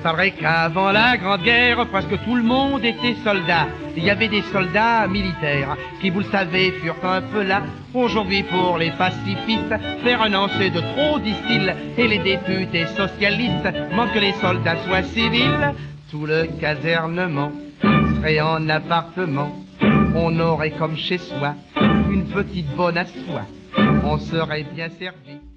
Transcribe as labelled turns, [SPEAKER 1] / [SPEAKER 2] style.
[SPEAKER 1] savais qu'avant la Grande Guerre, presque tout le monde était soldat. Il y avait des soldats militaires qui, vous le savez, furent un peu là. Aujourd'hui, pour les pacifistes, faire un an c'est de trop, disent-ils. Et les députés socialistes demandent que les soldats soient civils. Tout le casernement serait en appartement. On aurait comme chez soi une petite bonne à soie. On serait bien servi.